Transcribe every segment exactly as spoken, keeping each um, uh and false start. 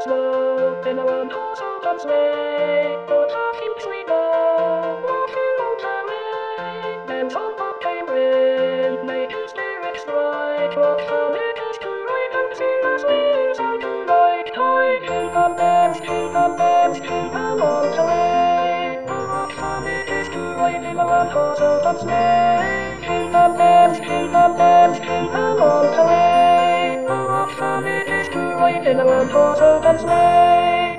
was love in a one horse open sleigh. Oh, talking sweeter, walking on the way. Then some Bob came in, made his lyrics right. What fun it is to write and sing the sleigh song tonight. Tie to the bells, to the bells, to the on the way. Oh, what fun it is to ride in a one horse open sleigh. To the bells, to the bells, to the on the way. Oh, what fun it is to ride in a one horse open sleigh.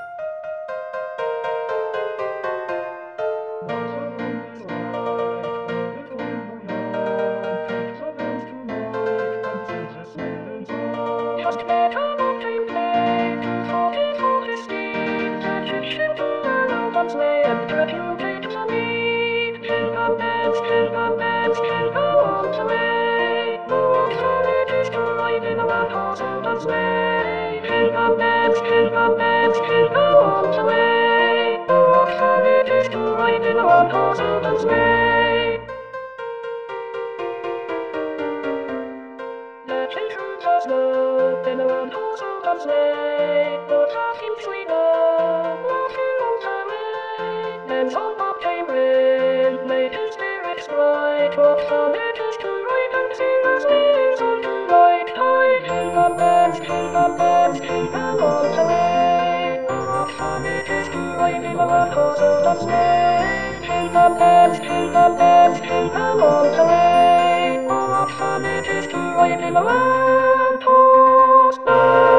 Just met on a train play, two forty for his steed, that should shoot to an open sleigh and put you take the lead. To the bells, to the bells, to the on the way. Oh, what fun it is to ride in a one horse open sleigh. To the bells, to the bells, to the on the way. Oh, what fun it is to ride in a one horse open sleigh. The children just love in a one horse open sleigh. Oh, talking sweeter, walking on the way. Then some Bob came in, made his lyrics right. What fun it is to ride and sing the sleigh song tonight. Tie to the bells, to the bells, to the on the way. Oh, what fun it is to ride in a one horse open sleigh. To the bells, to the bells, to the on the way. Oh, what fun it is to ride in a one horse open sleigh.